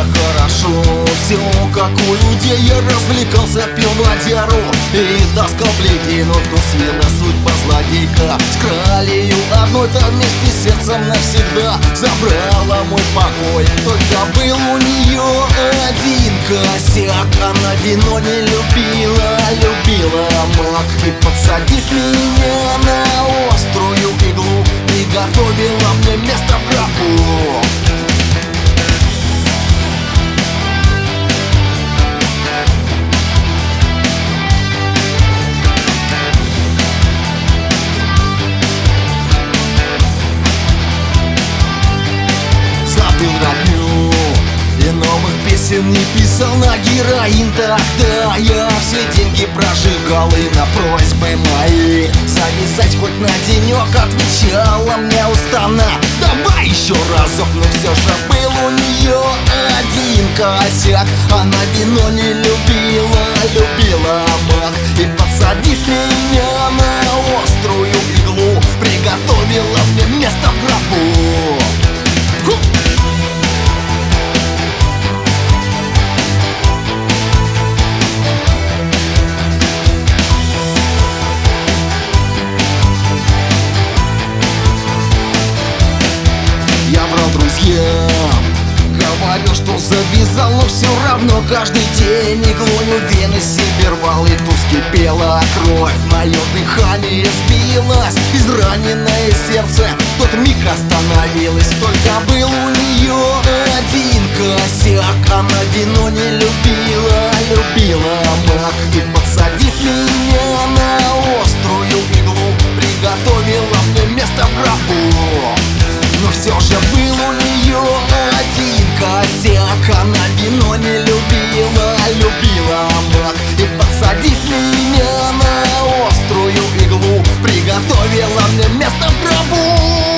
хорошо, все как у людей. Я развлекался, пил водяру и таскал плетину. То свина судьба злодейка с кралью одной-то вместе с сердцем навсегда забрала мой покой. Только был у нее один косяк: она вино не любила, любила мак. И подсадив меня на острую иглу, приготовила мне место в гробу. Забыл родню и новых песен не писал на героин. Тогда я все деньги прожигал, и на просьбы мои завязать хоть на денек отвечала мне уставно: давай еще разок. Но все же был у нее один косяк: она вино не любила, любила мак. И подсадив меня на острую иглу, приготовила мне место в гробу. Говорю, что завязал, но все равно каждый день иглою вены себе рвал. И тут вскипела кровь, мое дыхание сбилось, израненное сердце в тот миг остановилось. Только был у нее один косяк: она вино не любила, любила мак. И подсадив меня на острую иглу, приготовила мне место в гробу. Но все же был у нее один косяк: она вино не любила, любила мак. И подсадив меня на острую иглу, приготовила мне место в гробу.